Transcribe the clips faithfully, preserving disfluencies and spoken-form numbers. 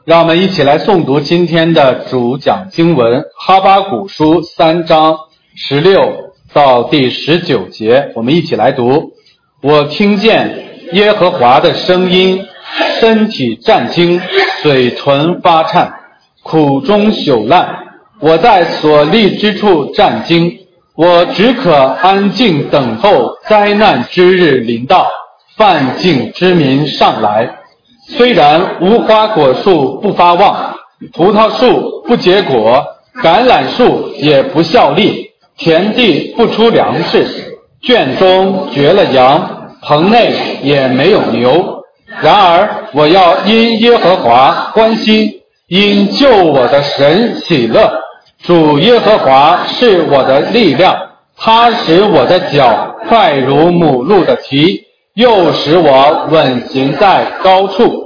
让我们一起来诵读今天的主讲经文哈巴谷书三章十六到第十九节，我们一起来读。我听见耶和华的声音，身体战惊，嘴唇发颤，苦中朽烂。我在所立之处战惊，我只可安静等候灾难之日临到，犯境之民上来。虽然无花果树不发旺，葡萄树不结果，橄榄树也不效力，田地不出粮食，圈中绝了羊，棚内也没有牛。然而我要因耶和华欢心，因救我的神喜乐。主耶和华是我的力量，他使我的脚快如母鹿的蹄，又使我稳行在高处。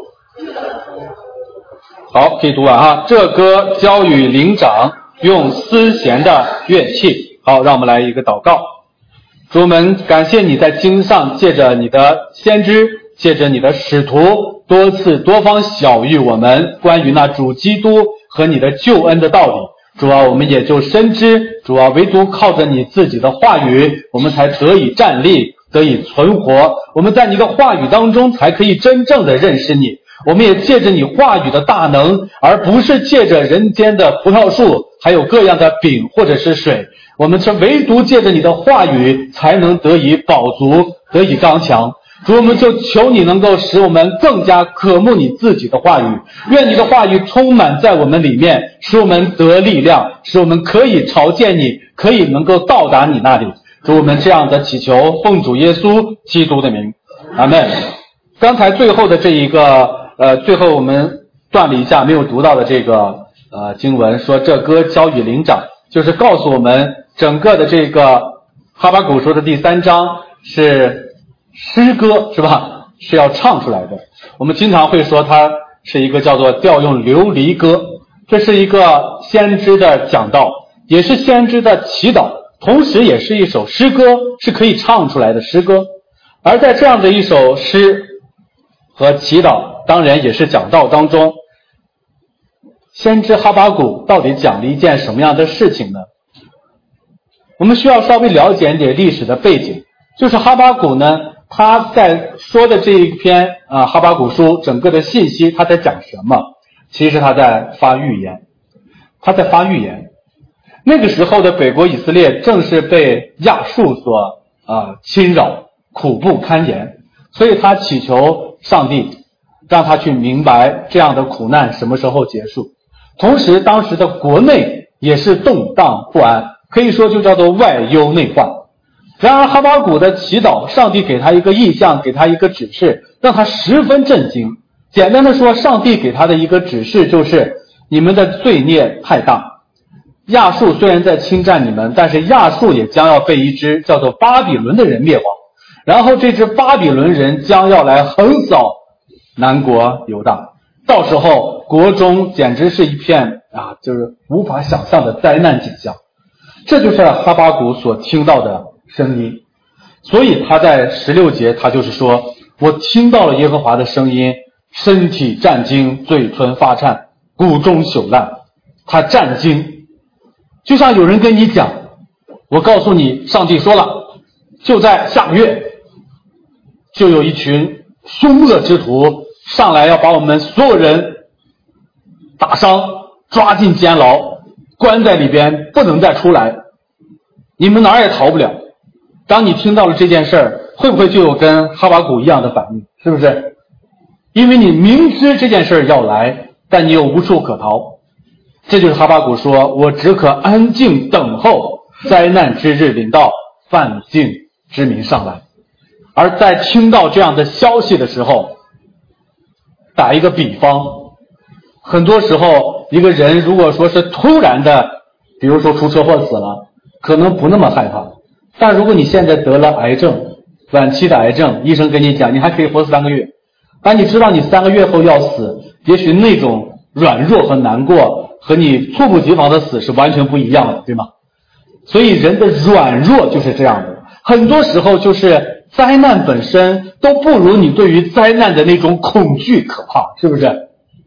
好，可以读完哈。这歌交与灵长，用丝弦的乐器。好，让我们来一个祷告。主，我们感谢你在经上借着你的先知，借着你的使徒，多次多方晓谕我们关于那主基督和你的救恩的道理。主啊，我们也就深知，主啊，唯独靠着你自己的话语，我们才得以站立，得以存活。我们在你的话语当中才可以真正的认识你。我们也借着你话语的大能，而不是借着人间的葡萄树，还有各样的饼或者是水。我们是唯独借着你的话语，才能得以饱足，得以刚强。主，我们就求你能够使我们更加渴慕你自己的话语，愿你的话语充满在我们里面，使我们得力量，使我们可以朝见你，可以能够到达你那里。主，我们这样的祈求，奉主耶稣基督的名，阿们。刚才最后的这一个呃，最后我们断了一下没有读到的这个呃经文，说这歌交与灵长，就是告诉我们整个的这个哈巴谷书的第三章是诗歌，是吧？是要唱出来的。我们经常会说它是一个叫做调用流离歌，这是一个先知的讲道，也是先知的祈祷，同时也是一首诗歌，是可以唱出来的诗歌。而在这样的一首诗和祈祷，当然也是讲道当中，先知哈巴谷到底讲了一件什么样的事情呢？我们需要稍微了解一点历史的背景，就是哈巴谷呢，他在说的这一篇啊哈巴谷书整个的信息，他在讲什么？其实他在发预言，他在发预言。那个时候的北国以色列正是被亚述所啊侵扰，苦不堪言，所以他祈求上帝让他去明白这样的苦难什么时候结束。同时当时的国内也是动荡不安，可以说就叫做外忧内患。然而哈巴谷的祈祷，上帝给他一个意象，给他一个指示，让他十分震惊。简单的说，上帝给他的一个指示就是你们的罪孽太大，亚述虽然在侵占你们，但是亚述也将要被一支叫做巴比伦的人灭亡，然后这支巴比伦人将要来横扫南国犹大，到时候国中简直是一片啊，就是无法想象的灾难景象。这就是哈巴谷所听到的声音。所以他在十六节他就是说，我听到了耶和华的声音，身体战惊，嘴唇发颤，骨中朽烂。他战惊，就像有人跟你讲，我告诉你，上帝说了，就在下个月就有一群凶恶之徒上来要把我们所有人打伤，抓进监牢，关在里边不能再出来，你们哪儿也逃不了。当你听到了这件事儿，会不会就有跟哈巴谷一样的反应？是不是？因为你明知这件事儿要来，但你又无处可逃。这就是哈巴谷说，我只可安静等候灾难之日临到，犯境之民上来。而在听到这样的消息的时候，打一个比方，很多时候一个人如果说是突然的，比如说出车祸死了，可能不那么害怕。但如果你现在得了癌症，晚期的癌症，医生跟你讲你还可以活三个月，而你知道你三个月后要死，也许那种软弱和难过和你猝不及防的死是完全不一样的，对吗？所以人的软弱就是这样的，很多时候就是灾难本身都不如你对于灾难的那种恐惧可怕，是不是？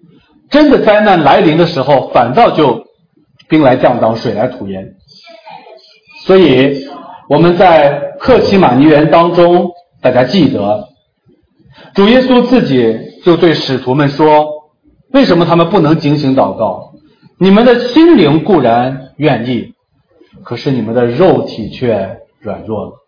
真的灾难来临的时候，反倒就兵来将挡，水来土掩。所以我们在客西马尼园当中，大家记得主耶稣自己就对使徒们说，为什么他们不能警醒祷告？你们的心灵固然愿意，可是你们的肉体却软弱了。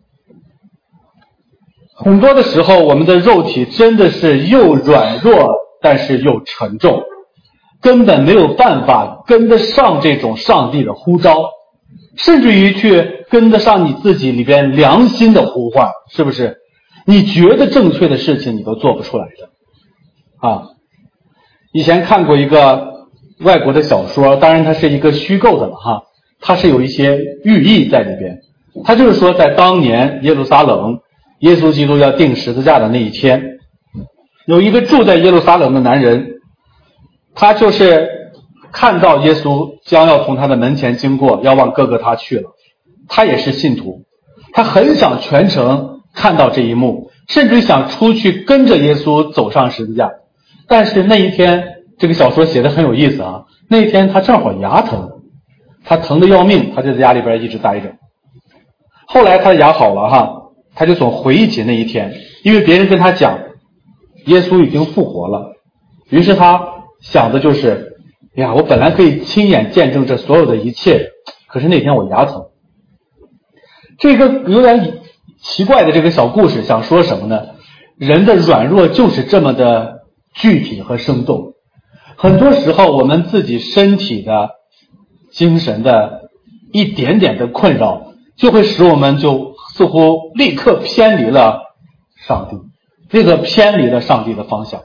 很多的时候，我们的肉体真的是又软弱，但是又沉重，根本没有办法跟得上这种上帝的呼召，甚至于去跟得上你自己里边良心的呼唤，是不是？你觉得正确的事情你都做不出来的啊！以前看过一个外国的小说，当然它是一个虚构的了哈，它是有一些寓意在里边。它就是说，在当年耶路撒冷耶稣基督要钉十字架的那一天，有一个住在耶路撒冷的男人，他就是看到耶稣将要从他的门前经过，要往各个他去了。他也是信徒，他很想全程看到这一幕，甚至想出去跟着耶稣走上十字架。但是那一天，这个小说写得很有意思啊，那一天他正好牙疼，他疼得要命，他就在家里边一直待着。后来他的牙好了哈，他就总回忆起那一天，因为别人跟他讲耶稣已经复活了，于是他想的就是呀，我本来可以亲眼见证这所有的一切，可是那天我牙疼。这个有点奇怪的这个小故事想说什么呢？人的软弱就是这么的具体和生动。很多时候我们自己身体的精神的一点点的困扰，就会使我们就似乎立刻偏离了上帝，立刻偏离了上帝的方向。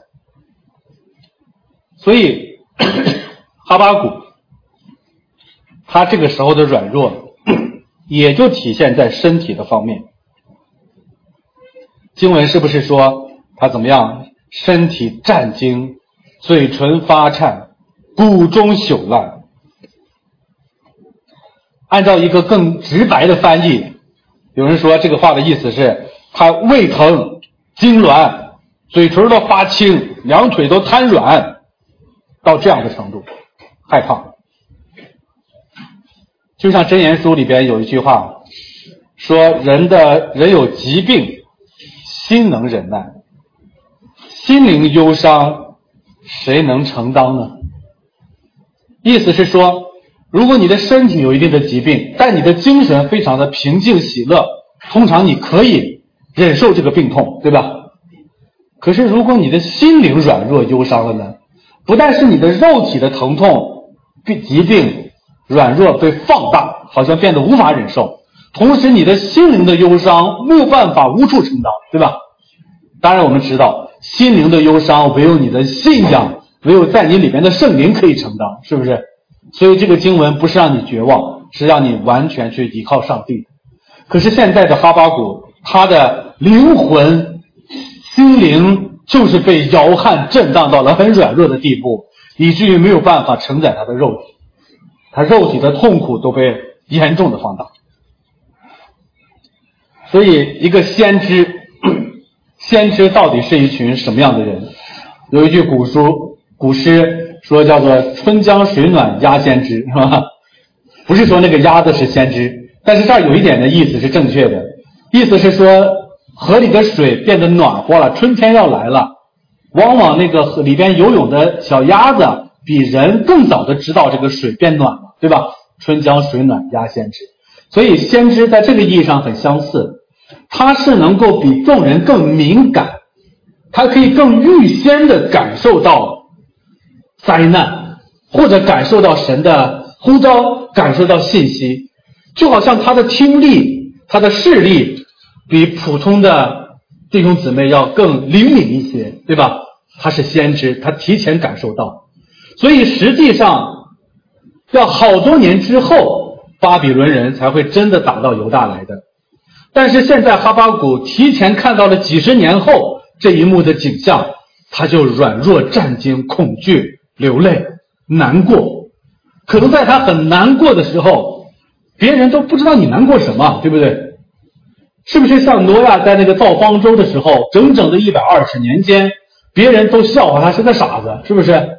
所以哈巴谷他这个时候的软弱也就体现在身体的方面。经文是不是说他怎么样？身体战惊，嘴唇发颤，骨中朽烂。按照一个更直白的翻译，有人说这个话的意思是他胃疼、痉挛，嘴唇都发青，两腿都瘫软，到这样的程度，害怕。就像箴言书里边有一句话说，人的人有疾病，心能忍耐，心灵忧伤，谁能承担呢？意思是说，如果你的身体有一定的疾病，但你的精神非常的平静喜乐，通常你可以忍受这个病痛，对吧？可是如果你的心灵软弱忧伤了呢？不但是你的肉体的疼痛疾病软弱被放大，好像变得无法忍受，同时你的心灵的忧伤没有办法无处承担，对吧？当然我们知道心灵的忧伤唯有你的信仰，唯有在你里面的圣灵可以承担，是不是？所以这个经文不是让你绝望，是让你完全去依靠上帝。可是现在的哈巴谷，他的灵魂心灵就是被摇撼震荡到了很软弱的地步，以至于没有办法承载他的肉体，他肉体的痛苦都被严重的放大。所以一个先知，先知到底是一群什么样的人？有一句古书古诗说叫做春江水暖鸭先知，是吧？不是说那个鸭子是先知，但是这儿有一点的意思是正确的，意思是说河里的水变得暖和了，春天要来了，往往那个河里边游泳的小鸭子比人更早的知道这个水变暖了，对吧？春江水暖鸭先知。所以先知在这个意义上很相似，他是能够比众人更敏感，他可以更预先的感受到灾难，或者感受到神的呼召，感受到信息，就好像他的听力他的视力比普通的弟兄姊妹要更灵敏一些，对吧？他是先知，他提前感受到。所以实际上要好多年之后，巴比伦人才会真的打到犹大来的。但是现在哈巴谷提前看到了几十年后这一幕的景象，他就软弱战惊，恐惧流泪难过。可能在他很难过的时候，别人都不知道你难过什么，对不对？是不是像挪亚在那个造方舟的时候，整整的一百二十年间，别人都笑话他是个傻子，是不是？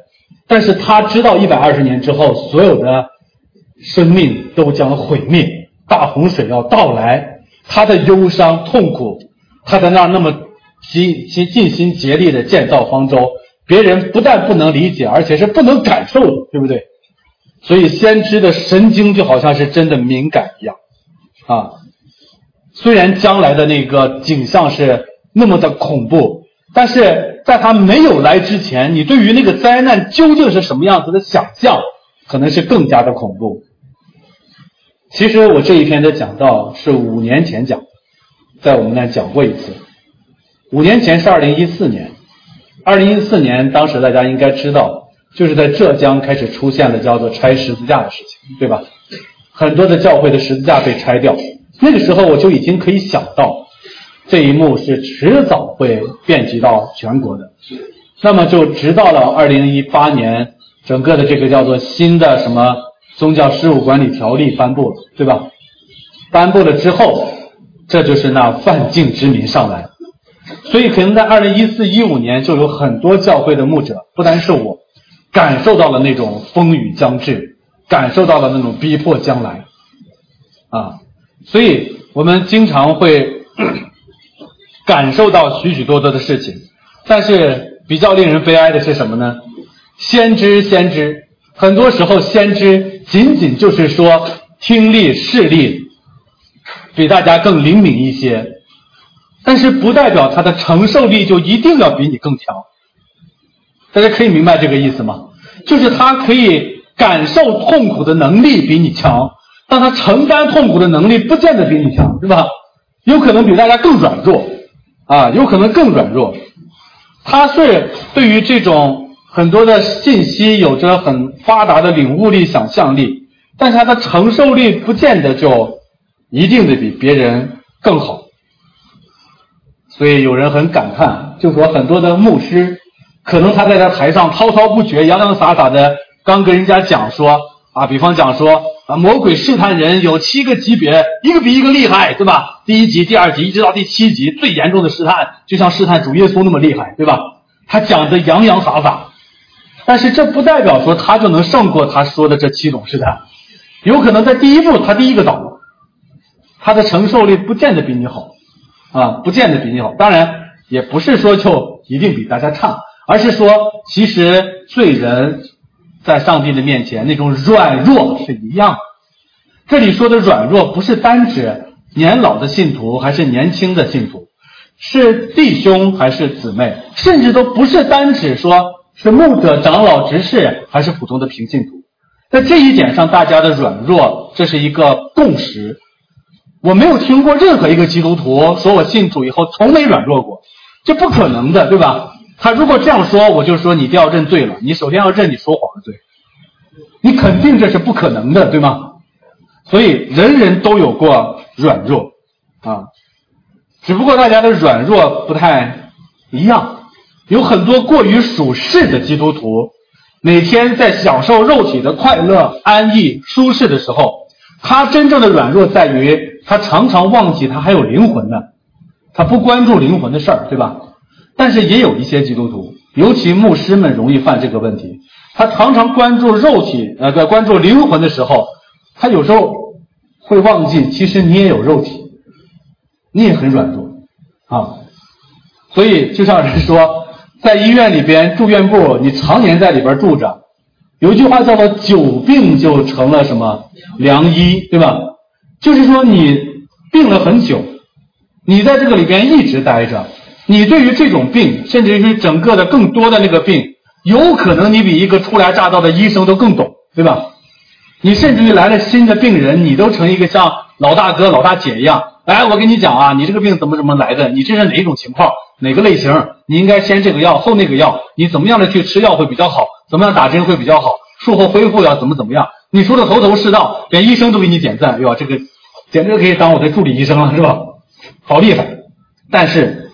但是他知道一百二十年之后，所有的生命都将毁灭，大洪水要到来，他的忧伤痛苦，他在那儿那么尽尽心竭力的建造方舟，别人不但不能理解，而且是不能感受的，对不对？所以先知的神经就好像是真的敏感一样啊。虽然将来的那个景象是那么的恐怖，但是在他没有来之前，你对于那个灾难究竟是什么样子的想象，可能是更加的恐怖。其实我这一篇的讲道是五年前讲，在我们那讲过一次。五年前是二零一四年，二零一四年当时大家应该知道，就是在浙江开始出现了叫做拆十字架的事情，对吧？很多的教会的十字架被拆掉，那个时候我就已经可以想到这一幕是迟早会遍及到全国的。那么就直到了二零一八年，整个的这个叫做新的什么宗教事务管理条例颁布了，对吧？颁布了之后，这就是那犯禁之民上来。所以可能在二零一四一五年就有很多教会的牧者，不单是我，感受到了那种风雨将至，感受到了那种逼迫将来啊。所以我们经常会感受到许许多多的事情，但是比较令人悲哀的是什么呢？先知先知很多时候先知仅仅就是说听力视力比大家更灵敏一些，但是不代表他的承受力就一定要比你更强。大家可以明白这个意思吗？就是他可以感受痛苦的能力比你强，但他承担痛苦的能力不见得比你强，对吧？有可能比大家更软弱啊，有可能更软弱。他是对于这种很多的信息有着很发达的领悟力、想象力，但是他的承受力不见得就一定的比别人更好。所以有人很感叹，就说很多的牧师可能他在这台上滔滔不绝、洋洋洒洒的刚跟人家讲说啊，比方讲说啊，魔鬼试探人有七个级别，一个比一个厉害，对吧？第一级、第二级一直到第七级，最严重的试探就像试探主耶稣那么厉害，对吧？他讲的洋洋洒洒，但是这不代表说他就能胜过他说的这七种试探。有可能在第一步他第一个倒，他的承受力不见得比你好啊，不见得比你好。当然也不是说就一定比大家差，而是说其实罪人在上帝的面前那种软弱是一样的。这里说的软弱不是单指年老的信徒还是年轻的信徒，是弟兄还是姊妹，甚至都不是单指说是牧者、长老、执事还是普通的平信徒。在这一点上大家的软弱，这是一个共识。我没有听过任何一个基督徒说我信主以后从没软弱过，这不可能的，对吧？他如果这样说，我就说你一定要认罪了，你首先要认你说谎的罪，你肯定这是不可能的，对吗？所以人人都有过软弱啊，只不过大家的软弱不太一样。有很多过于属世的基督徒，每天在享受肉体的快乐、安逸、舒适的时候，他真正的软弱在于他常常忘记他还有灵魂呢，他不关注灵魂的事儿，对吧？但是也有一些基督徒，尤其牧师们容易犯这个问题，他常常关注肉体呃，在关注灵魂的时候，他有时候会忘记其实你也有肉体，你也很软弱啊。所以就像人说，在医院里边住院部，你常年在里边住着，有一句话叫做久病就成了什么良医，对吧？就是说你病了很久，你在这个里边一直待着，你对于这种病，甚至于整个的更多的那个病，有可能你比一个初来乍到的医生都更懂，对吧？你甚至于来了新的病人，你都成一个像老大哥老大姐一样，哎，我跟你讲啊，你这个病怎么怎么来的，你这是哪一种情况，哪个类型，你应该先这个药后那个药，你怎么样的去吃药会比较好，怎么样打针会比较好，术后恢复要怎么怎么样，你说的头头是道，连医生都给你点赞，哎呦，这个简直可以当我的助理医生了，是吧？好厉害。但是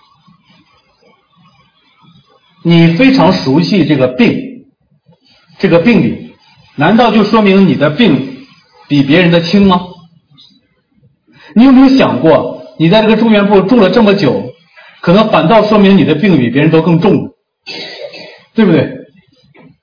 你非常熟悉这个病，这个病理，难道就说明你的病比别人的轻吗？你有没有想过，你在这个住院部住了这么久，可能反倒说明你的病比别人都更重，对不对？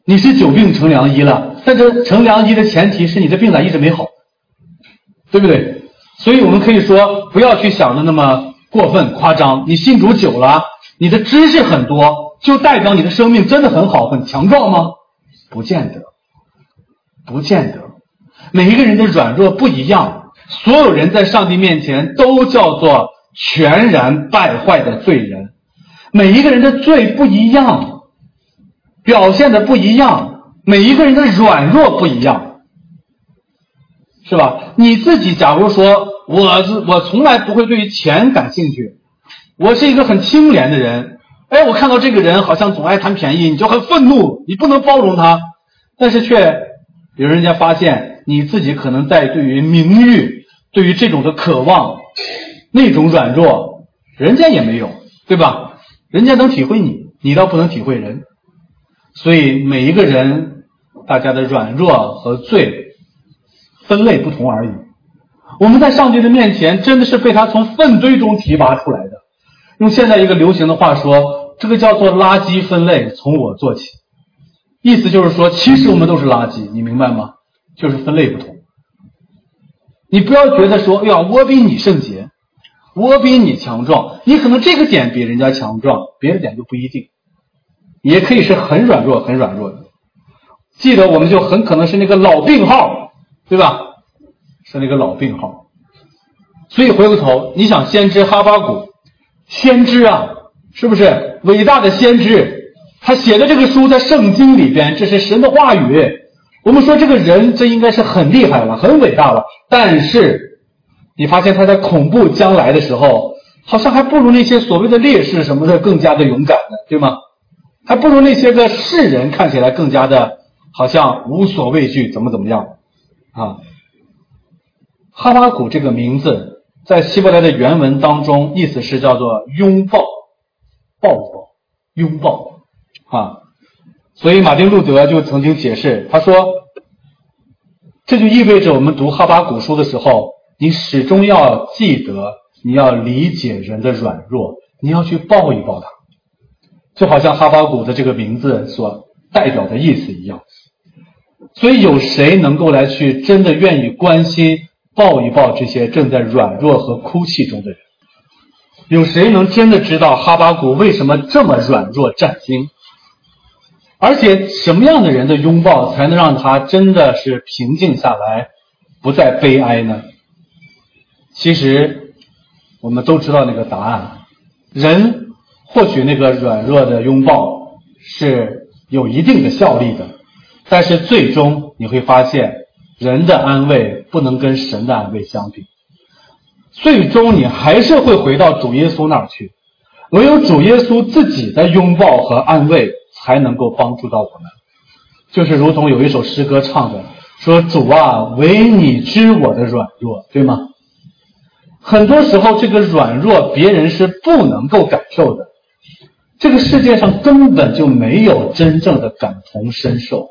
你是久病成良医了，但这成良医的前提是你的病咋一直没好，对不对？所以我们可以说，不要去想的那么过分夸张。你信主久了，你的知识很多，就代表你的生命真的很好很强壮吗？不见得，不见得。每一个人的软弱不一样，所有人在上帝面前都叫做全然败坏的罪人，每一个人的罪不一样，表现的不一样，每一个人的软弱不一样，是吧？你自己假如说我我从来不会对于钱感兴趣，我是一个很清廉的人，哎，我看到这个人好像总爱贪便宜，你就很愤怒，你不能包容他，但是却有人家发现你自己可能在对于名誉，对于这种的渴望，那种软弱人家也没有，对吧？人家能体会你，你倒不能体会人。所以每一个人大家的软弱和罪分类不同而已。我们在上帝的面前真的是被他从粪堆中提拔出来的。用现在一个流行的话说，这个叫做垃圾分类，从我做起。意思就是说，其实我们都是垃圾，你明白吗？就是分类不同。你不要觉得说，哎呀，我比你圣洁，我比你强壮，你可能这个点比人家强壮，别的点就不一定，也可以是很软弱很软弱的。记得我们就很可能是那个老病号，对吧？是那个老病号。所以回过头，你想先知哈巴谷，先知啊，是不是伟大的先知？他写的这个书在圣经里边，这是神的话语。我们说这个人这应该是很厉害了，很伟大了，但是你发现他在恐怖将来的时候，好像还不如那些所谓的烈士什么的更加的勇敢呢，对吗？还不如那些个世人看起来更加的好像无所畏惧，怎么怎么样啊？哈巴谷这个名字在希伯来的原文当中意思是叫做拥抱，抱抱，拥抱啊。所以马丁路德就曾经解释，他说这就意味着我们读哈巴谷书的时候，你始终要记得，你要理解人的软弱，你要去抱一抱他，就好像哈巴谷的这个名字所代表的意思一样。所以有谁能够来去真的愿意关心抱一抱这些正在软弱和哭泣中的人？有谁能真的知道哈巴谷为什么这么软弱战惊？而且什么样的人的拥抱才能让他真的是平静下来，不再悲哀呢？其实我们都知道那个答案，人或许那个软弱的拥抱是有一定的效力的，但是最终你会发现，人的安慰不能跟神的安慰相比，最终你还是会回到主耶稣那儿去，唯有主耶稣自己的拥抱和安慰才能够帮助到我们。就是如同有一首诗歌唱的，说主啊，唯你知我的软弱，对吗？很多时候这个软弱别人是不能够感受的，这个世界上根本就没有真正的感同身受。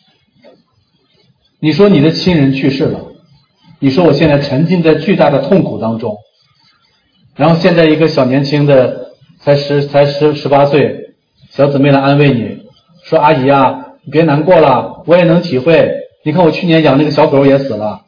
你说你的亲人去世了，你说我现在沉浸在巨大的痛苦当中，然后现在一个小年轻的才十才十十八岁小姊妹来安慰你，说阿姨啊，你别难过了，我也能体会，你看我去年养那个小狗也死了。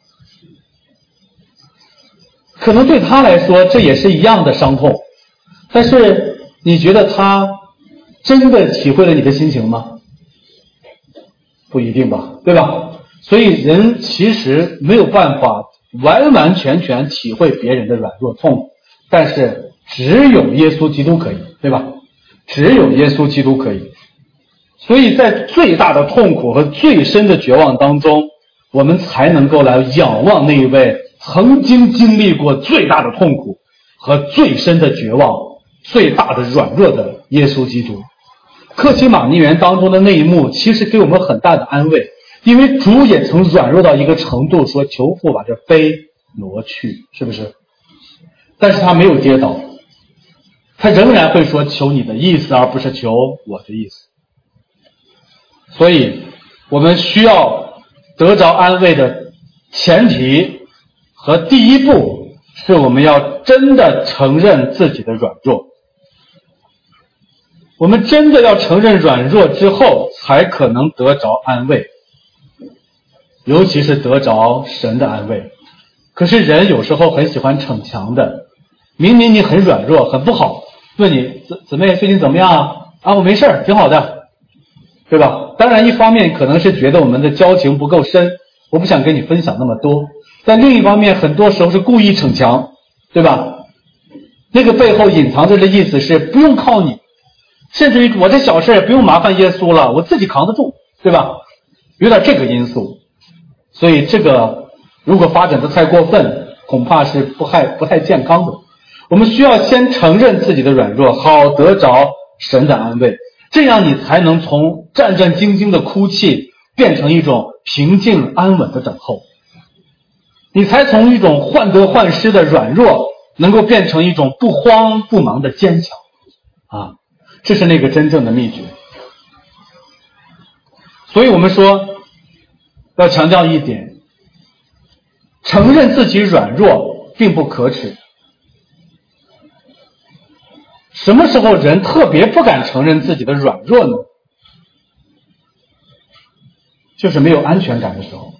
可能对他来说这也是一样的伤痛，但是你觉得他真的体会了你的心情吗？不一定吧，对吧？所以人其实没有办法完完全全体会别人的软弱痛苦，但是只有耶稣基督可以，对吧？只有耶稣基督可以。所以在最大的痛苦和最深的绝望当中，我们才能够来仰望那一位曾经经历过最大的痛苦和最深的绝望、最大的软弱的耶稣基督。客西马尼园当中的那一幕其实给我们很大的安慰，因为主也曾软弱到一个程度，说求父把这杯挪去，是不是？但是他没有跌倒，他仍然会说求你的意思，而不是求我的意思。所以我们需要得着安慰的前提和第一步，是我们要真的承认自己的软弱。 我们真的要承认软弱之后，才可能得着安慰，尤其是得着神的安慰。可是人有时候很喜欢逞强的，明明你很软弱很不好，问你姊姊妹最近怎么样啊？我没事儿，挺好的，对吧？当然一方面可能是觉得我们的交情不够深，我不想跟你分享那么多，但另一方面很多时候是故意逞强，对吧？那个背后隐藏着的意思是不用靠你，甚至于我这小事也不用麻烦耶稣了，我自己扛得住，对吧？有点这个因素。所以这个如果发展得太过分，恐怕是不太不太健康的。我们需要先承认自己的软弱，好得着神的安慰，这样你才能从战战兢兢的哭泣变成一种平静安稳的等候，你才从一种患得患失的软弱能够变成一种不慌不忙的坚强啊，这是那个真正的秘诀。所以我们说要强调一点，承认自己软弱并不可耻。什么时候人特别不敢承认自己的软弱呢？就是没有安全感的时候。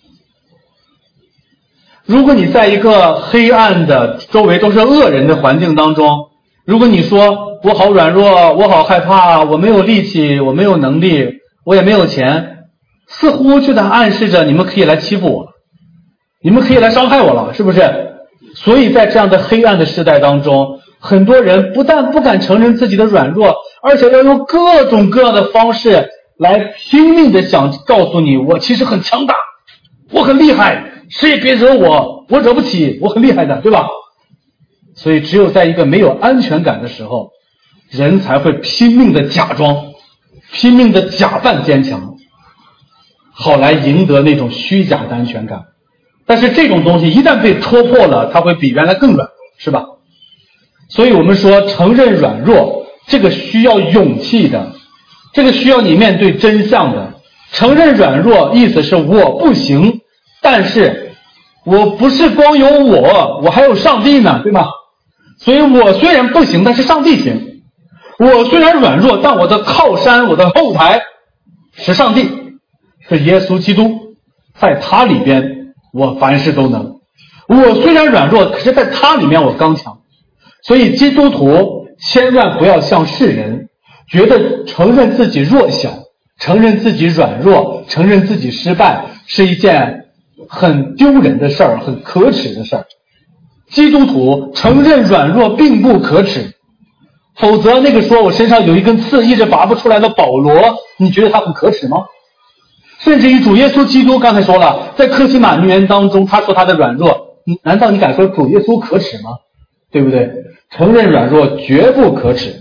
如果你在一个黑暗的周围都是恶人的环境当中，如果你说我好软弱，我好害怕，我没有力气，我没有能力，我也没有钱，似乎就在暗示着你们可以来欺负我，你们可以来伤害我了，是不是？所以在这样的黑暗的时代当中，很多人不但不敢承认自己的软弱，而且要用各种各样的方式来拼命的想告诉你，我其实很强大，我很厉害，谁也别惹我，我惹不起，我很厉害的，对吧？所以只有在一个没有安全感的时候，人才会拼命的假装，拼命的假扮坚强，好来赢得那种虚假的安全感。但是这种东西一旦被戳破了，它会比原来更软，是吧？所以我们说承认软弱，这个需要勇气的，这个需要你面对真相的。承认软弱意思是我不行，但是我不是光有我，我还有上帝呢，对吧？所以我虽然不行，但是上帝行。我虽然软弱，但我的靠山，我的后台是上帝，是耶稣基督，在他里边我凡事都能。我虽然软弱，可是在他里面我刚强。所以基督徒千万不要像世人，觉得承认自己弱小，承认自己软弱，承认自己失败是一件很丢人的事儿，很可耻的事儿。基督徒承认软弱并不可耻，否则那个说我身上有一根刺一直拔不出来的保罗，你觉得他很可耻吗？甚至于主耶稣基督刚才说了，在客西马尼园当中他说他的软弱，难道你敢说主耶稣可耻吗？对不对？承认软弱绝不可耻。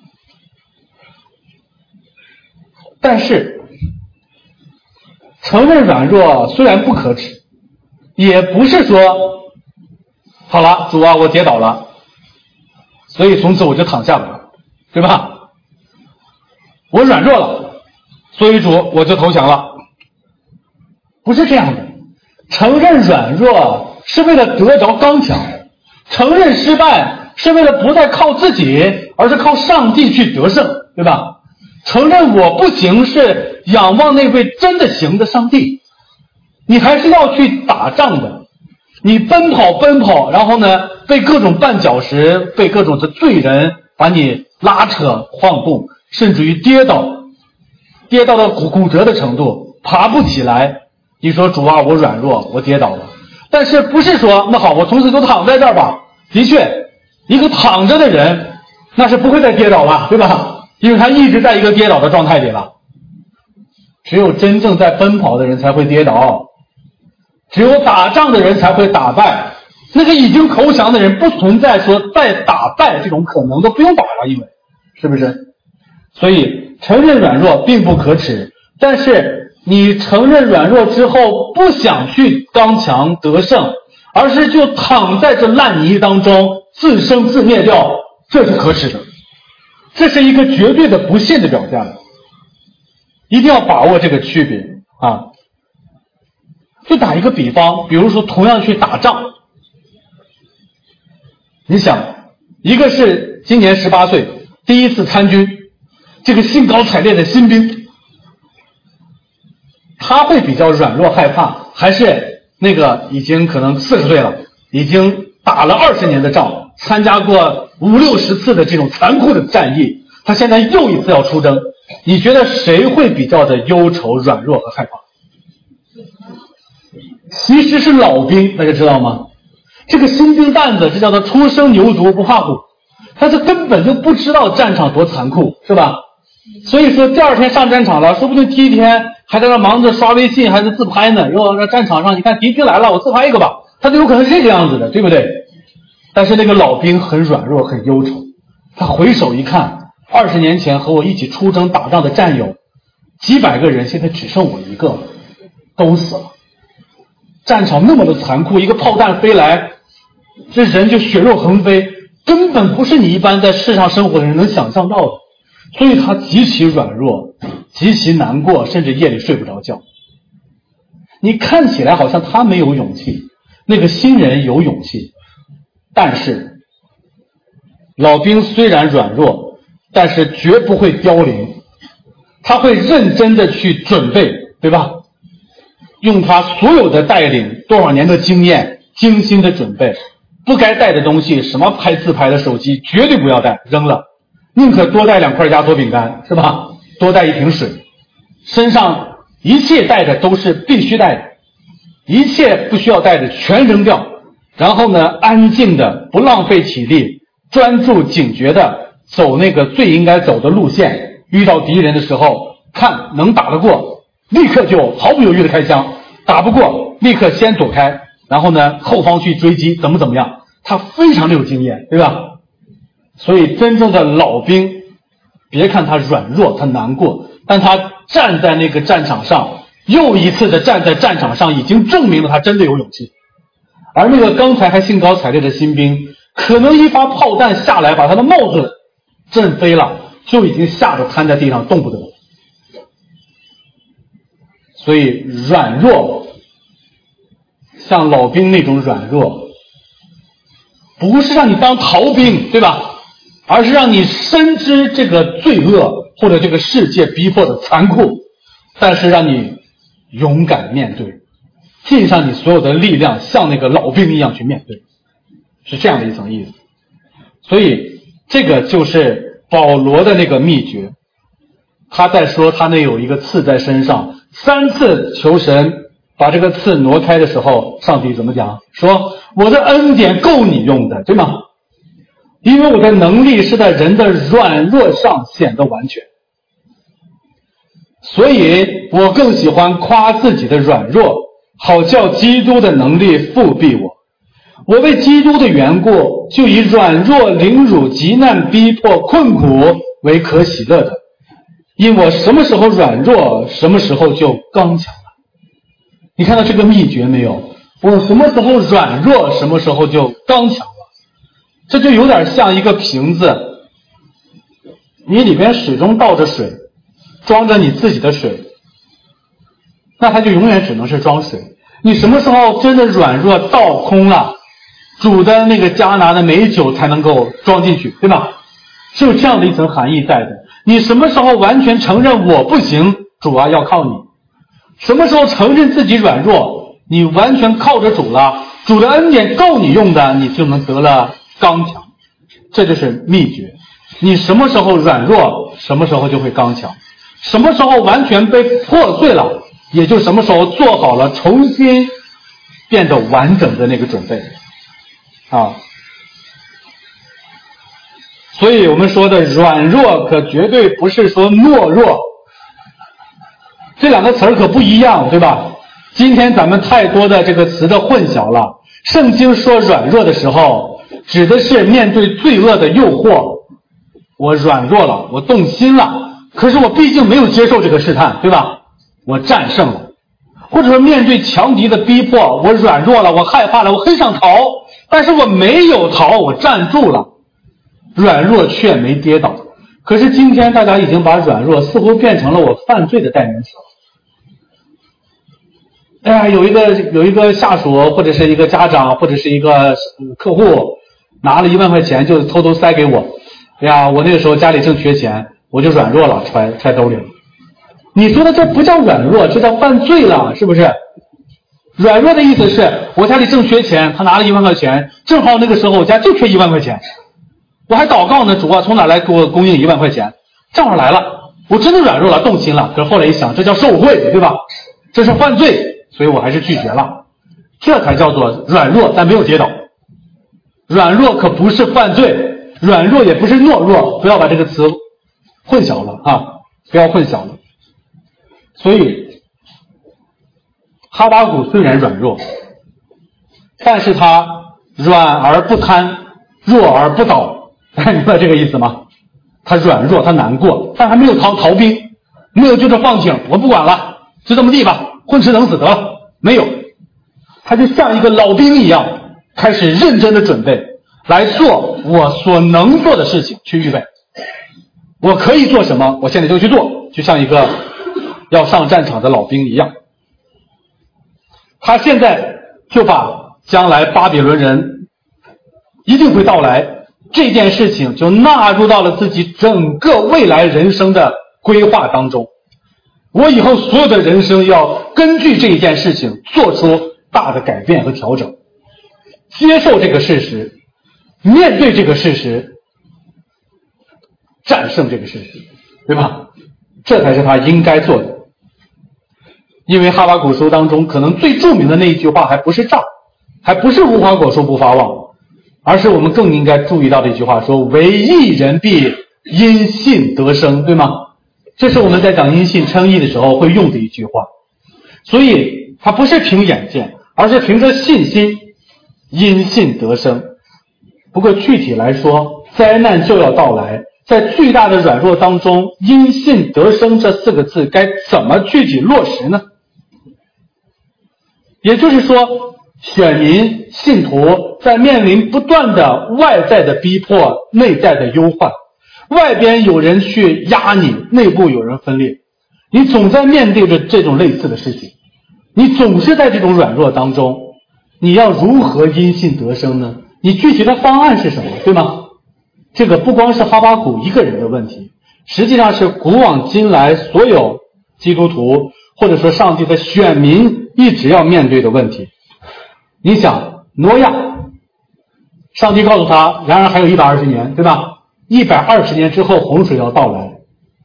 但是承认软弱虽然不可耻，也不是说好了主啊我跌倒了，所以从此我就躺下了，对吧？我软弱了，所以主我就投降了，不是这样的。承认软弱是为了得着刚强，承认失败是为了不再靠自己，而是靠上帝去得胜，对吧？承认我不行是仰望那位真的行的上帝。你还是要去打仗的，你奔跑奔跑，然后呢被各种绊脚石，被各种的罪人把你拉扯晃动，甚至于跌倒，跌到了骨骨折的程度，爬不起来。你说主啊我软弱，我跌倒了，但是不是说那好我从此就躺在这儿吧？的确一个躺着的人那是不会再跌倒了，对吧？因为他一直在一个跌倒的状态里了。只有真正在奔跑的人才会跌倒，只有打仗的人才会打败。那个已经投降的人不存在说再打败这种可能，都不用打了，因为是不是？所以承认软弱并不可耻，但是你承认软弱之后不想去刚强得胜，而是就躺在这烂泥当中自生自灭掉，这是可耻的，这是一个绝对的不信的表现，一定要把握这个区别啊！就打一个比方，比如说同样去打仗，你想，一个是今年十八岁第一次参军这个兴高采烈的新兵，他会比较软弱害怕，还是那个已经可能四十岁了，已经打了二十年的仗，参加过五六十次的这种残酷的战役，他现在又一次要出征，你觉得谁会比较的忧愁、软弱和害怕？其实是老兵，大家知道吗？这个新兵蛋子，这叫做初生牛犊不怕虎，他是根本就不知道战场多残酷，是吧？所以说第二天上战场了，说不定第一天还在那忙着刷微信，还是自拍呢。哟，在战场上，你看敌兵来了，我自拍一个吧，他就有可能是这个样子的，对不对？但是那个老兵很软弱，很忧愁。他回首一看，二十年前和我一起出征打仗的战友，几百个人，现在只剩我一个，都死了。战场那么的残酷，一个炮弹飞来，这人就血肉横飞，根本不是你一般在世上生活的人能想象到的。所以他极其软弱，极其难过，甚至夜里睡不着觉。你看起来好像他没有勇气，那个新人有勇气，但是老兵虽然软弱，但是绝不会凋零，他会认真的去准备，对吧？用他所有的带领多少年的经验，精心的准备，不该带的东西，什么拍自拍的手机绝对不要带，扔了，宁可多带两块压缩饼干，是吧？多带一瓶水，身上一切带的都是必须带的，一切不需要带的全扔掉，然后呢，安静的不浪费体力，专注警觉的走那个最应该走的路线，遇到敌人的时候看能打得过，立刻就毫不犹豫的开枪，打不过立刻先躲开，然后呢后方去追击，怎么怎么样，他非常的有经验，对吧？所以真正的老兵，别看他软弱，他难过，但他站在那个战场上，又一次的站在战场上，已经证明了他真的有勇气。而那个刚才还兴高采烈的新兵，可能一发炮弹下来把他的帽子震飞了，就已经吓得瘫在地上动不得。所以软弱，像老兵那种软弱，不是让你当逃兵，对吧？而是让你深知这个罪恶或者这个世界逼迫的残酷，但是让你勇敢面对，尽上你所有的力量，像那个老兵一样去面对，是这样的一层意思。所以这个就是保罗的那个秘诀。他在说他那有一个刺在身上，三次求神把这个刺挪开的时候，上帝怎么讲？说我的恩典够你用的，对吗？因为我的能力是在人的软弱上显得完全，所以我更喜欢夸自己的软弱，好叫基督的能力复庇我。我为基督的缘故，就以软弱、凌辱、极难、逼迫、困苦为可喜乐的，因我什么时候软弱，什么时候就刚强了。你看到这个秘诀没有？我什么时候软弱，什么时候就刚强了。这就有点像一个瓶子，你里边始终倒着水，装着你自己的水，那它就永远只能是装水。你什么时候真的软弱倒空了，主的那个加拿的美酒才能够装进去，对吧？是有这样的一层含义在的。你什么时候完全承认我不行，主啊要靠你。什么时候承认自己软弱，你完全靠着主了，主的恩典够你用的，你就能得了刚强。这就是秘诀。你什么时候软弱，什么时候就会刚强。什么时候完全被破碎了，也就什么时候做好了重新变得完整的那个准备啊。所以我们说的软弱可绝对不是说懦弱，这两个词儿可不一样，对吧？今天咱们太多的这个词的混淆了。圣经说软弱的时候，指的是面对罪恶的诱惑，我软弱了，我动心了，可是我毕竟没有接受这个试探，对吧？我战胜了。或者说面对强敌的逼迫，我软弱了，我害怕了，我很想逃，但是我没有逃，我站住了，软弱却没跌倒。可是今天大家已经把软弱似乎变成了我犯罪的代名词了。哎呀，有一个有一个下属，或者是一个家长，或者是一个客户，拿了一万块钱就偷偷塞给我。哎呀，我那个时候家里正缺钱， 我就软弱了，揣揣兜里了。你说的这不叫软弱，这叫犯罪了，是不是？软弱的意思是我家里正缺钱，他拿了一万块钱，正好那个时候我家就缺一万块钱，我还祷告呢，主啊，从哪来给我供应一万块钱？正好来了，我真的软弱了，动心了。可是后来一想，这叫受贿，对吧？这是犯罪，所以我还是拒绝了。这才叫做软弱，但没有跌倒。软弱可不是犯罪，软弱也不是懦弱，不要把这个词混淆了啊！不要混淆了。所以哈巴谷虽然软弱，但是他软而不贪，弱而不倒，大家明白这个意思吗？他软弱，他难过，但还没有逃逃兵，没有就这放挺，我不管了，就这么地吧，混吃等死得了，没有，他就像一个老兵一样，开始认真的准备来做我所能做的事情，去预备。我可以做什么，我现在就去做，就像一个要上战场的老兵一样。他现在就把将来巴比伦人一定会到来这件事情就纳入到了自己整个未来人生的规划当中。我以后所有的人生要根据这一件事情做出大的改变和调整，接受这个事实，面对这个事实，战胜这个事实，对吧？这才是他应该做的。因为哈巴谷书当中可能最著名的那一句话还不是这儿，还不是无花果树不发旺，而是我们更应该注意到的一句话，说唯义人必因信得生，对吗？这是我们在讲因信称义的时候会用的一句话。所以它不是凭眼见，而是凭着信心因信得生。不过具体来说，灾难就要到来，在巨大的软弱当中，因信得生这四个字该怎么具体落实呢？也就是说，选民信徒在面临不断的外在的逼迫，内在的忧患，外边有人去压你，内部有人分裂，你总在面对着这种类似的事情，你总是在这种软弱当中，你要如何因信得生呢？你具体的方案是什么，对吗？这个不光是哈巴谷一个人的问题，实际上是古往今来所有基督徒或者说上帝的选民一直要面对的问题。你想挪亚，上帝告诉他，然而还有一百二十年，对吧？一百二十年之后洪水要到来。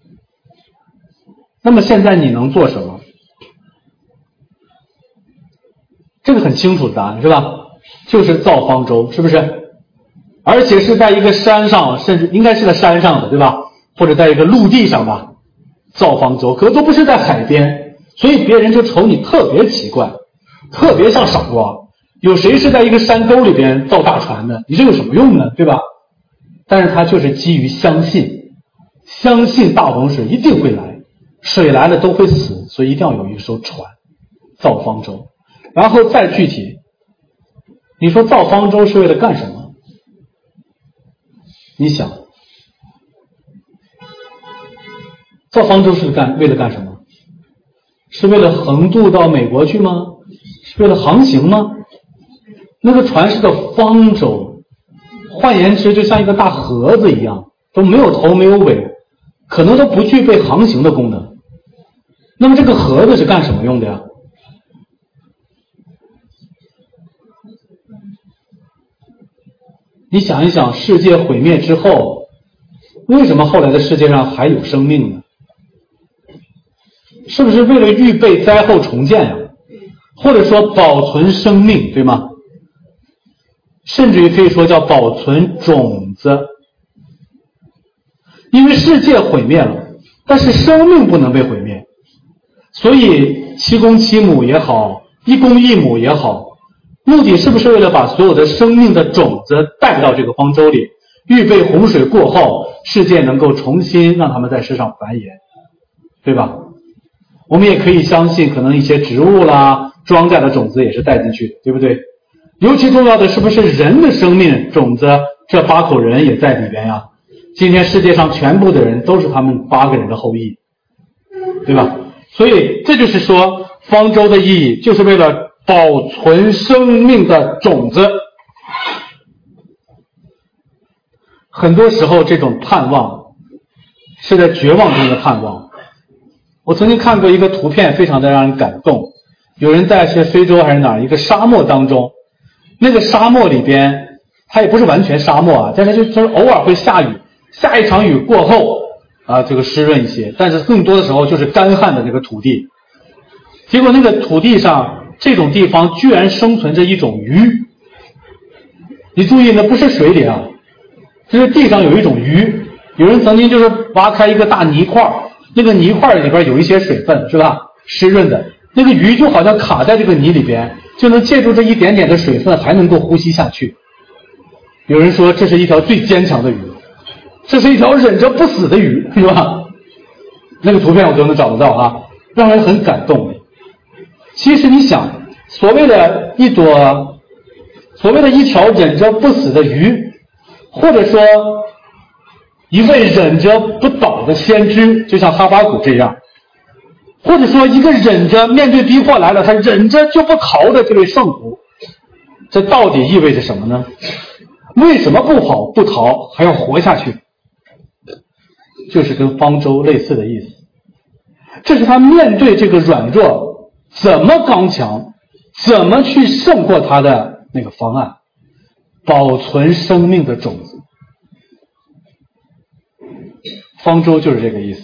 那么现在你能做什么？这个很清楚的答案，是吧？就是造方舟，是不是？而且是在一个山上，甚至应该是在山上的，对吧？或者在一个陆地上吧，造方舟，可都不是在海边，所以别人就瞅你特别奇怪，特别像傻瓜。有谁是在一个山沟里边造大船的？你这有什么用呢？对吧？但是他就是基于相信，相信大洪水一定会来，水来了都会死，所以一定要有一艘船，造方舟。然后再具体，你说造方舟是为了干什么？你想，造方舟是干为了干什么？是为了横渡到美国去吗？是为了航行吗？那个船是个方舟，换言之就像一个大盒子一样，都没有头没有尾，可能都不具备航行的功能。那么这个盒子是干什么用的呀？你想一想，世界毁灭之后，为什么后来的世界上还有生命呢？是不是为了预备灾后重建呀？或者说保存生命，对吗？甚至于可以说叫保存种子。因为世界毁灭了，但是生命不能被毁灭，所以七公七母也好，一公一母也好，目的是不是为了把所有的生命的种子带到这个方舟里，预备洪水过后世界能够重新让他们在世上繁衍，对吧？我们也可以相信可能一些植物啦庄稼的种子也是带进去的，对不对？尤其重要的是不是人的生命种子，这八口人也在里边呀。今天世界上全部的人都是他们八个人的后裔，对吧？所以这就是说方舟的意义就是为了保存生命的种子。很多时候这种盼望是在绝望中的盼望。我曾经看过一个图片，非常的让人感动。有人在是非洲还是哪儿一个沙漠当中，那个沙漠里边，它也不是完全沙漠啊，但是就就是偶尔会下雨，下一场雨过后啊，这个湿润一些，但是更多的时候就是干旱的那个土地。结果那个土地上这种地方居然生存着一种鱼，你注意，那不是水里啊，就是地上有一种鱼。有人曾经就是挖开一个大泥块，那个泥块里边有一些水分，是吧？湿润的，那个鱼就好像卡在这个泥里边，就能借助这一点点的水分还能够呼吸下去。有人说这是一条最坚强的鱼，这是一条忍着不死的鱼，是吧？那个图片我都能找得到啊，让人很感动。其实你想，所谓的一朵，所谓的一条忍着不死的鱼，或者说一位忍着不倒的先知，就像哈巴谷这样，或者说一个忍着面对逼迫来了他忍着就不逃的这位圣徒，这到底意味着什么呢？为什么不跑不逃还要活下去？就是跟方舟类似的意思。这是他面对这个软弱怎么刚强，怎么去胜过他的那个方案，保存生命的种子。方舟就是这个意思。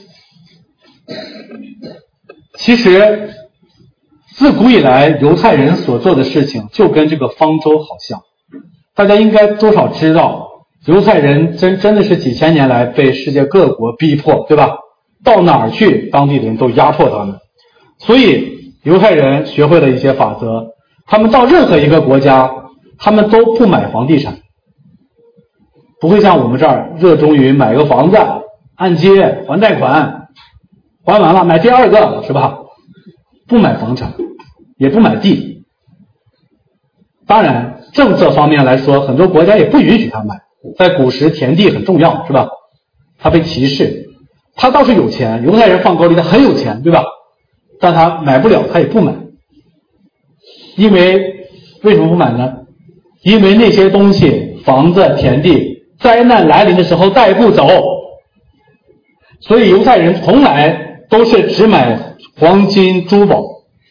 其实自古以来犹太人所做的事情就跟这个方舟好像，大家应该多少知道，犹太人真真的是几千年来被世界各国逼迫，对吧？到哪儿去当地的人都压迫他们，所以犹太人学会了一些法则，他们到任何一个国家他们都不买房地产，不会像我们这儿热衷于买个房子按揭还贷款，还完了买第二个，是吧？不买房产也不买地。当然政策方面来说，很多国家也不允许他买，在古时田地很重要，是吧？他被歧视，他倒是有钱，犹太人放高利，他很有钱，对吧？但他买不了，他也不买。因为为什么不买呢？因为那些东西，房子田地，灾难来临的时候带不走，所以犹太人从来都是只买黄金珠宝。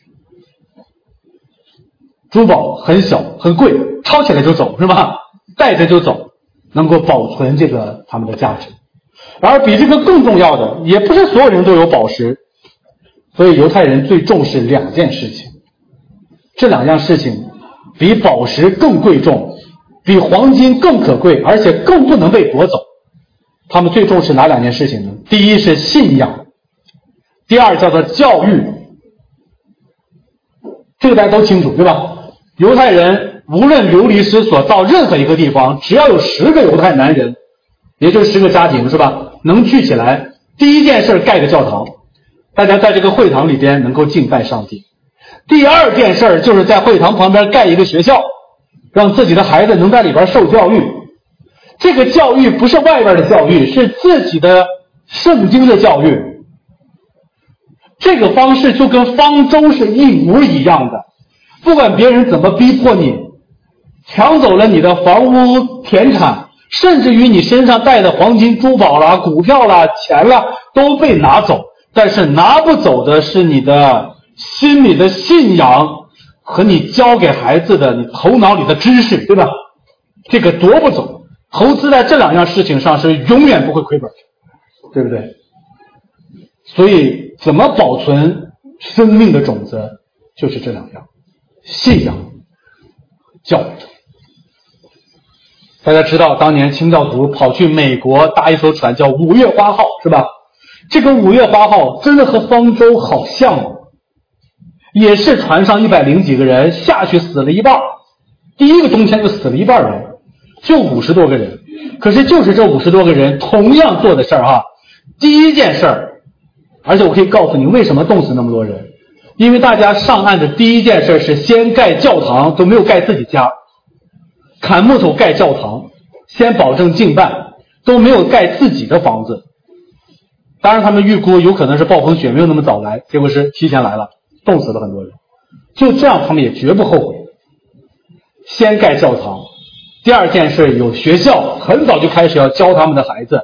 珠宝很小很贵，抄起来就走，是吧？带着就走，能够保存这个他们的价值。而比这个更重要的，也不是所有人都有宝石，所以犹太人最重视两件事情，这两样事情比宝石更贵重，比黄金更可贵，而且更不能被夺走。他们最重视哪两件事情呢？第一是信仰，第二叫做教育。这个大家都清楚，对吧？犹太人无论流离失所到任何一个地方，只要有十个犹太男人，也就是十个家庭，是吧？能聚起来，第一件事盖个教堂，大家在这个会堂里边能够敬拜上帝。第二件事就是在会堂旁边盖一个学校，让自己的孩子能在里边受教育。这个教育不是外边的教育，是自己的圣经的教育。这个方式就跟方舟是一模一样的，不管别人怎么逼迫你，抢走了你的房屋田产，甚至于你身上带的黄金珠宝啦、股票啦、钱啦都被拿走，但是拿不走的是你的心里的信仰和你教给孩子的你头脑里的知识，对吧？这个夺不走，投资在这两样事情上是永远不会亏本，对不对？所以怎么保存生命的种子，就是这两样，信仰、教育。大家知道当年清教徒跑去美国搭一艘船叫五月花号，是吧？这个五月花号真的和方舟好像哦，也是船上一百零几个人下去死了一半，第一个冬天就死了一半人，就五十多个人。可是就是这五十多个人同样做的事儿哈，第一件事儿，而且我可以告诉你为什么冻死那么多人，因为大家上岸的第一件事是先盖教堂，都没有盖自己家，砍木头盖教堂，先保证敬拜，都没有盖自己的房子。当然他们预估有可能是暴风雪没有那么早来，结果是提前来了，冻死了很多人。就这样他们也绝不后悔，先盖教堂。第二件事有学校，很早就开始要教他们的孩子，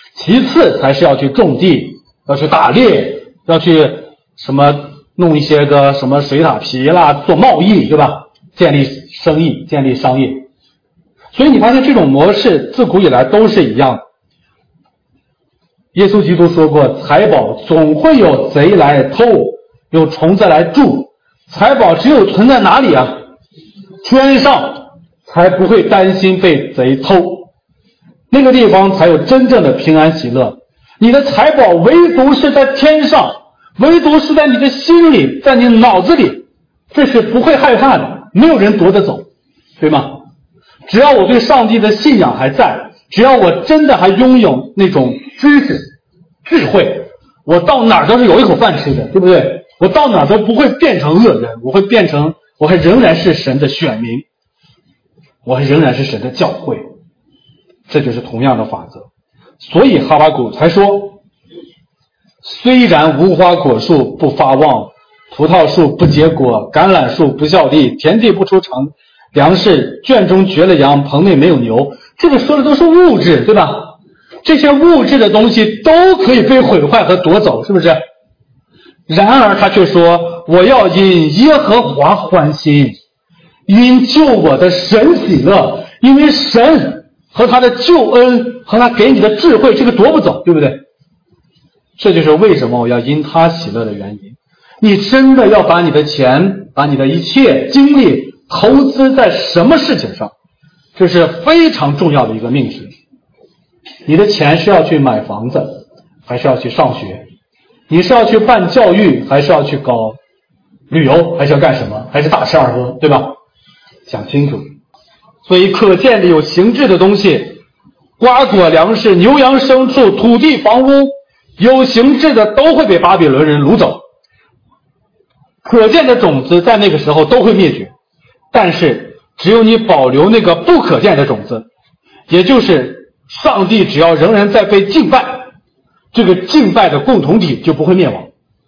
其次才是要去种地，要去打猎，要去什么弄一些个什么水獭皮啦，做贸易，对吧？建立生意，建立商业。所以你发现这种模式自古以来都是一样的。耶稣基督说过，财宝总会有贼来偷，有虫子来蛀，财宝只有存在哪里啊？天上，才不会担心被贼偷，那个地方才有真正的平安喜乐。你的财宝唯独是在天上，唯独是在你的心里，在你脑子里，这是不会害怕的，没有人夺得走，对吗？只要我对上帝的信仰还在，只要我真的还拥有那种知识智慧，我到哪儿都是有一口饭吃的，对不对？我到哪儿都不会变成恶人，我会变成我还仍然是神的选民，我还仍然是神的教会。这就是同样的法则。所以哈巴谷才说，虽然无花果树不发旺，葡萄树不结果，橄榄树不效力，田地不出成粮食，圈中绝了羊，棚内没有牛，这个说的都是物质，对吧？这些物质的东西都可以被毁坏和夺走，是不是？然而他却说，我要因耶和华欢心，因救我的神喜乐，因为神和他的救恩和他给你的智慧，这个夺不走，对不对？这就是为什么我要因他喜乐的原因。你真的要把你的钱，把你的一切精力投资在什么事情上，这是非常重要的一个命题。你的钱是要去买房子，还是要去上学？你是要去办教育，还是要去搞旅游，还是要干什么？还是大吃二喝，对吧？想清楚。所以可见的有形质的东西，瓜果粮食、牛羊牲畜、土地房屋，有形质的都会被巴比伦人掳走。可见的种子在那个时候都会灭绝，但是只有你保留那个不可见的种子，也就是上帝只要仍然在被敬拜，这个敬拜的共同体就不会灭亡。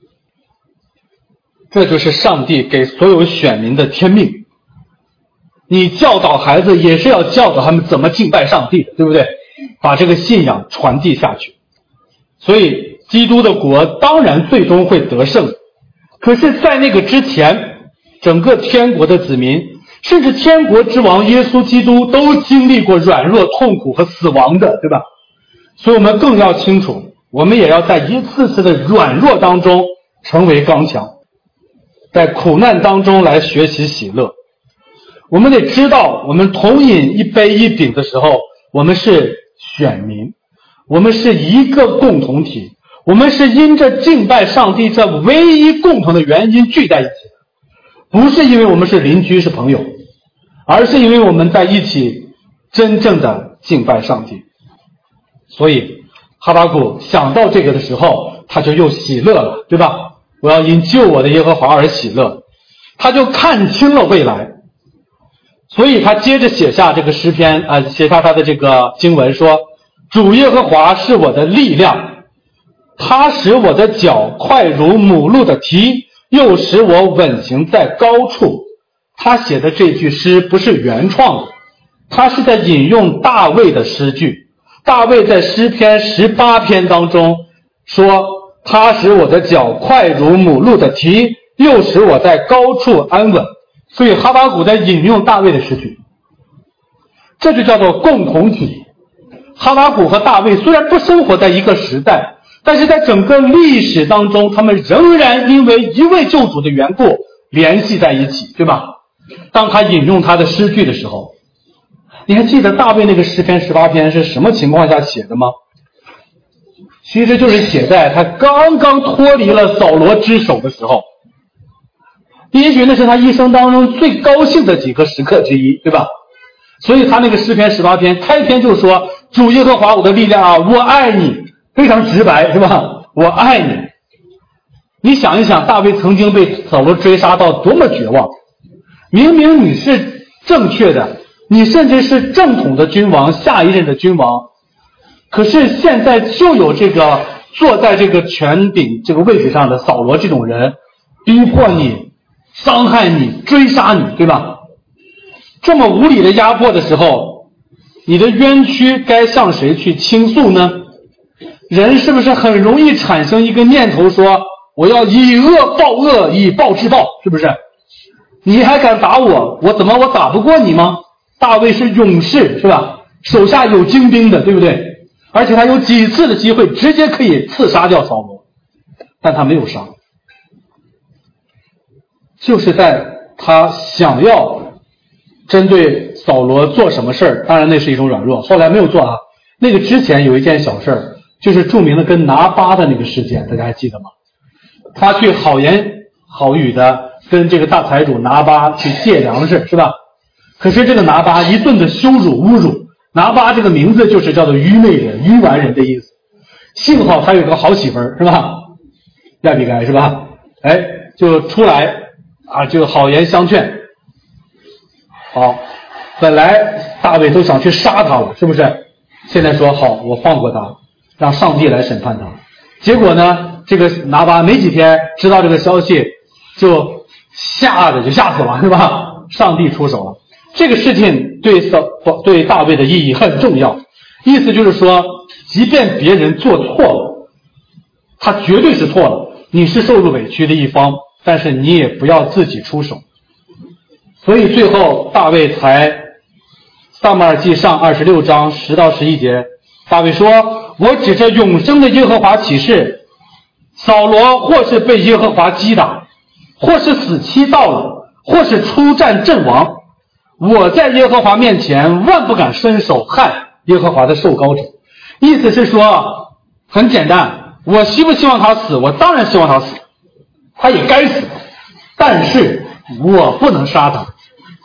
这就是上帝给所有选民的天命。你教导孩子也是要教导他们怎么敬拜上帝的，对不对？把这个信仰传递下去。所以基督的国当然最终会得胜，可是在那个之前，整个天国的子民，甚至天国之王耶稣基督都经历过软弱、痛苦和死亡的，对吧？所以我们更要清楚，我们也要在一次次的软弱当中成为刚强，在苦难当中来学习喜乐。我们得知道，我们同饮一杯一饼的时候，我们是选民，我们是一个共同体，我们是因着敬拜上帝这唯一共同的原因聚在一起的，不是因为我们是邻居是朋友，而是因为我们在一起真正的敬拜上帝。所以哈巴谷想到这个的时候，他就又喜乐了，对吧？我要因救我的耶和华而喜乐，他就看清了未来。所以他接着写下这个诗篇，呃，写下他的这个经文说，主耶和华是我的力量，他使我的脚快如母鹿的蹄，又使我稳行在高处。他写的这句诗不是原创的，他是在引用大卫的诗句。大卫在诗篇十八篇当中说，他使我的脚快如母鹿的蹄，又使我在高处安稳。所以哈巴谷在引用大卫的诗句，这就叫做共同体。哈巴谷和大卫虽然不生活在一个时代，但是在整个历史当中，他们仍然因为一位救主的缘故联系在一起，对吧？当他引用他的诗句的时候，你还记得大卫那个诗篇十八篇是什么情况下写的吗？其实就是写在他刚刚脱离了扫罗之手的时候，也许那是他一生当中最高兴的几个时刻之一，对吧？所以他那个诗篇十八篇开篇就说，主耶和华我的力量啊，我爱你，非常直白，是吧？我爱你。你想一想，大卫曾经被扫罗追杀到多么绝望，明明你是正确的，你甚至是正统的君王，下一任的君王，可是现在就有这个坐在这个权柄这个位置上的扫罗这种人，逼迫你，伤害你，追杀你，对吧？这么无理的压迫的时候，你的冤屈该向谁去倾诉呢？ 人是不是很容易产生一个念头说，我要以恶报恶，以暴制暴，是不是？你还敢打我，我怎么我打不过你吗？大卫是勇士，是吧？手下有精兵的，对不对？而且他有几次的机会直接可以刺杀掉扫罗，但他没有杀，就是在他想要针对扫罗做什么事儿，当然那是一种软弱，后来没有做啊。那个之前有一件小事儿，就是著名的跟拿巴的那个事件，大家还记得吗？他去好言好语的跟这个大财主拿巴去借粮食，是吧？可是这个拿巴一顿的羞辱侮辱，拿巴这个名字就是叫做愚昧人、愚顽人的意思。幸好他有个好媳妇儿，是吧？亚比该，是吧？哎，就出来啊，就好言相劝。好，本来大卫都想去杀他了，是不是？现在说好，我放过他，让上帝来审判他。结果呢，这个拿巴没几天知道这个消息，就吓得就吓死了，是吧？上帝出手了。这个事情对扫对大卫的意义很重要，意思就是说，即便别人做错了，他绝对是错了，你是受委屈的一方，但是你也不要自己出手。所以最后大卫才撒母耳记上二十六章十到十一节，大卫说，我指着永生的耶和华起誓，扫罗或是被耶和华击打，或是死期到了，或是出战阵亡，我在耶和华面前万不敢伸手害耶和华的受膏者。意思是说很简单，我希不希望他死？我当然希望他死，他也该死，但是我不能杀他。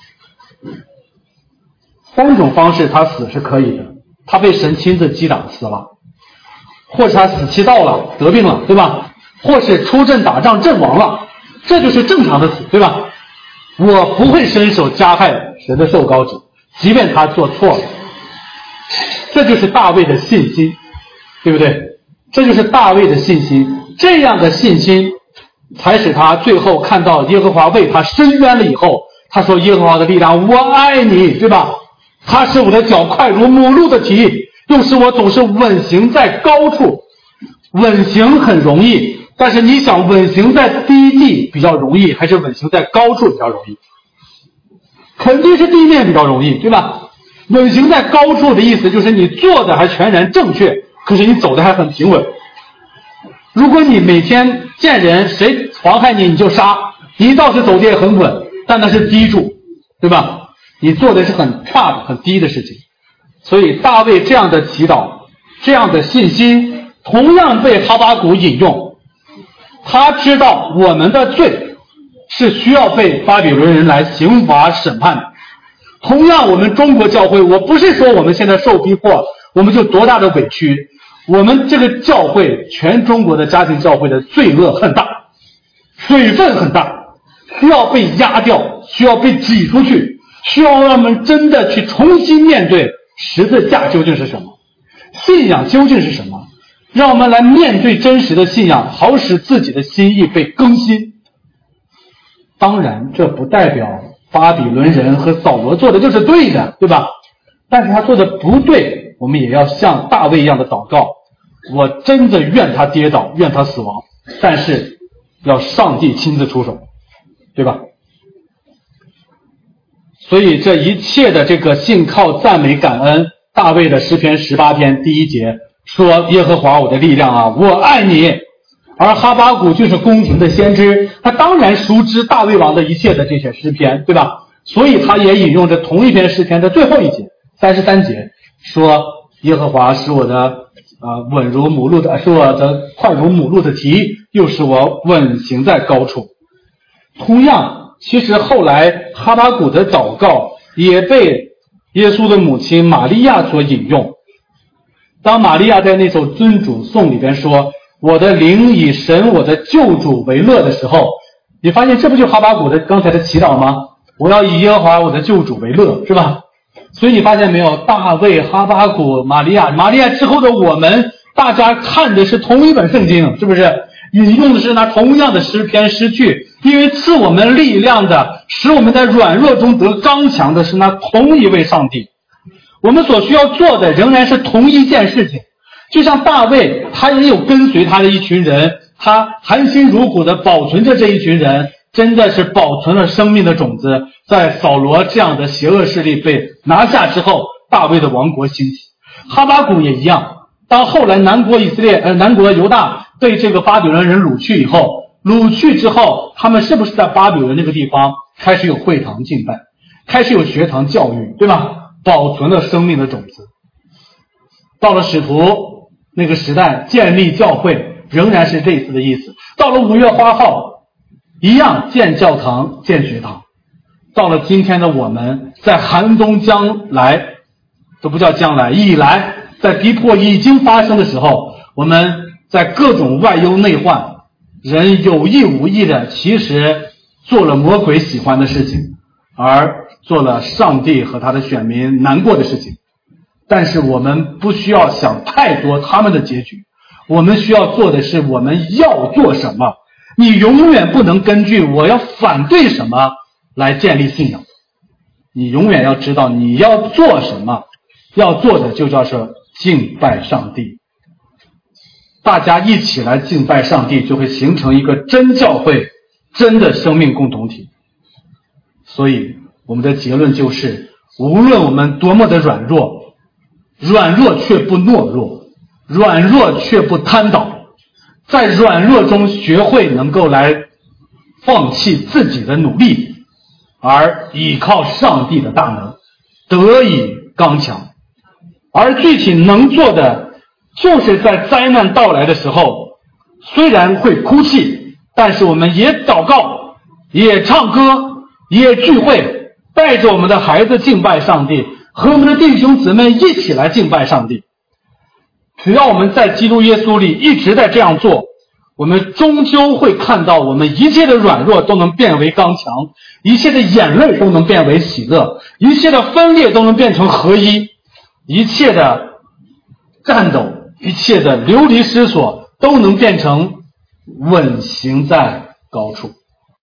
三种方式他死是可以的，他被神亲自击打死了，或是他死期到了得病了，对吧？或是出阵打仗阵亡了，这就是正常的死，对吧？我不会伸手加害神的受膏者，即便他做错了。这就是大卫的信心，对不对？这就是大卫的信心，这样的信心才使他最后看到耶和华为他伸冤了以后，他说耶和华的力量，我爱你，对吧？他使我的脚快如母鹿的蹄，又使我总是稳行在高处。稳行很容易，但是你想稳行在低地比较容易，还是稳行在高处比较容易？肯定是地面比较容易，对吧？稳行在高处的意思就是你做的还全然正确，可是你走的还很平稳。如果你每天见人谁妨害你你就杀，你倒是走的也很稳，但那是低处，对吧？你做的是很差的很低的事情。所以大卫这样的祈祷，这样的信心同样被哈巴谷引用。他知道我们的罪是需要被巴比伦人来刑罚审判的。同样我们中国教会，我不是说我们现在受逼迫我们就多大的委屈，我们这个教会，全中国的家庭教会的罪恶很大，水分很大，需要被压掉，需要被挤出去，需要让我们真的去重新面对十字架究竟是什么，信仰究竟是什么，让我们来面对真实的信仰，好使自己的心意被更新。当然这不代表巴比伦人和扫罗做的就是对的，对吧？但是他做的不对，我们也要像大卫一样的祷告，我真的愿他跌倒，愿他死亡，但是要上帝亲自出手，对吧？所以这一切的这个信靠赞美感恩，大卫的诗篇十八篇第一节说，耶和华我的力量啊，我爱你。而哈巴谷就是宫廷的先知，他当然熟知大卫王的一切的这些诗篇，对吧？所以他也引用着同一篇诗篇的最后一节三十三节，说耶和华使我的呃稳如母鹿的，使我的快如母鹿的蹄，又使我稳行在高处。同样，其实后来哈巴谷的祷告也被耶稣的母亲玛利亚所引用。当玛利亚在那首尊主颂里边说，我的灵以神我的救主为乐的时候，你发现这不就哈巴谷的刚才的祈祷吗？我要以耶和华我的救主为乐，是吧？所以你发现没有，大卫、哈巴谷、玛利亚，玛利亚之后的我们，大家看的是同一本圣经，是不是？引用的是那同样的诗篇诗句，因为赐我们力量的，使我们在软弱中得刚强的是那同一位上帝。我们所需要做的仍然是同一件事情， 就像大卫，他也有跟随他的一群人，他含辛茹苦的保存着这一群人，真的是保存了生命的种子。在扫罗这样的邪恶势力被拿下之后，大卫的王国兴起。哈巴谷也一样，当后来南国以色列呃南国犹大被这个巴比伦人掳去以后，掳去之后，他们是不是在巴比伦那个地方开始有会堂敬拜，开始有学堂教育，对吧？保存了生命的种子。到了使徒那个时代，建立教会仍然是类似的意思。到了五月花号，一样建教堂、建学堂。到了今天的我们，在寒冬将来，都不叫将来，已来，在逼迫已经发生的时候，我们在各种外忧内患，人有意无意的其实做了魔鬼喜欢的事情，而做了上帝和他的选民难过的事情。但是我们不需要想太多他们的结局，我们需要做的是我们要做什么。你永远不能根据我要反对什么来建立信仰，你永远要知道你要做什么，要做的就叫是敬拜上帝。大家一起来敬拜上帝，就会形成一个真教会，真的生命共同体。所以我们的结论就是，无论我们多么的软弱，软弱却不懦弱，软弱却不瘫倒，在软弱中学会能够来放弃自己的努力，而依靠上帝的大能，得以刚强。而具体能做的，就是在灾难到来的时候，虽然会哭泣，但是我们也祷告，也唱歌，也聚会，带着我们的孩子敬拜上帝，和我们的弟兄姊妹一起来敬拜上帝。只要我们在基督耶稣里一直在这样做，我们终究会看到我们一切的软弱都能变为刚强，一切的眼泪都能变为喜乐，一切的分裂都能变成合一，一切的战斗，一切的流离失所都能变成稳行在高处。